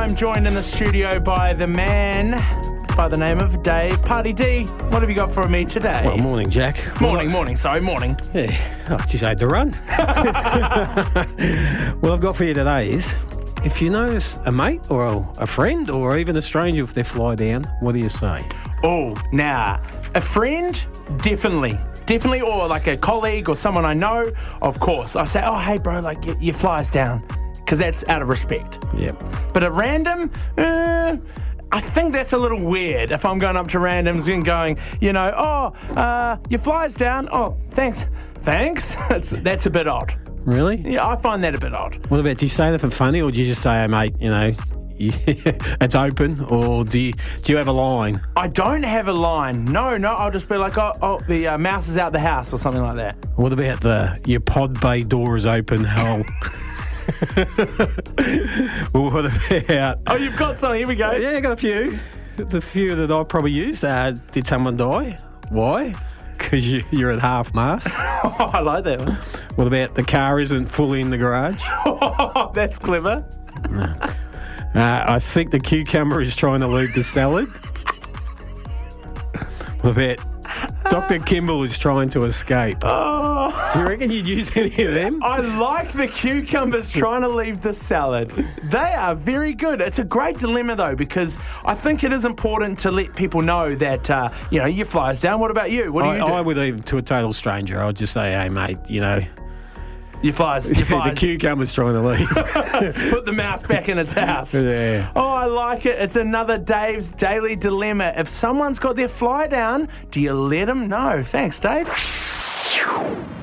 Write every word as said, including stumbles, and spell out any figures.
I'm joined in the studio by the man by the name of Dave. Party D, what have you got for me today? Well, morning, Jack. Morning, morning, sorry, morning. Yeah, oh, just had to run. What I've got for you today is, if you notice a mate or a, a friend or even a stranger, if they fly down, what do you say? Oh, now, a friend, definitely. Definitely, or like a colleague or someone I know, of course. I say, oh, hey, bro, like, your, your fly's down. Because that's out of respect. Yep. But at random, uh, I think that's a little weird if I'm going up to randoms and going, you know, oh, uh, your fly's down. Oh, thanks. Thanks? That's, that's a bit odd. Really? Yeah, I find that a bit odd. What about, do you say that for funny, or do you just say, hey, mate, you know, it's open, or do you, do you have a line? I don't have a line. No, no, I'll just be like, oh, oh the uh, mouse is out the house or something like that. What about the your pod bay door is open hole? Well, what about... Oh, you've got some. Here we go. Yeah, I got a few. The few that I probably used. Uh, did someone die? Why? Because you, you're at half mast. Oh, I like that one. What about the car isn't fully in the garage? Oh, that's clever. Uh, I think the cucumber is trying to loot the salad. What about Doctor Kimball is trying to escape? Oh. Do you reckon you'd use any of them? I like the cucumbers trying to leave the salad. They are very good. It's a great dilemma, though, because I think it is important to let people know that, uh, you know, your fly's down. What about you? What do I, you do? I would even, to a total stranger, I'd just say, hey, mate, you know... Your flies, your flies. The cucumber's trying to leave. Put the mouse back in its house. Yeah. Oh, I like it. It's another Dave's Daily Dilemma. If someone's got their fly down, do you let them know? Thanks, Dave.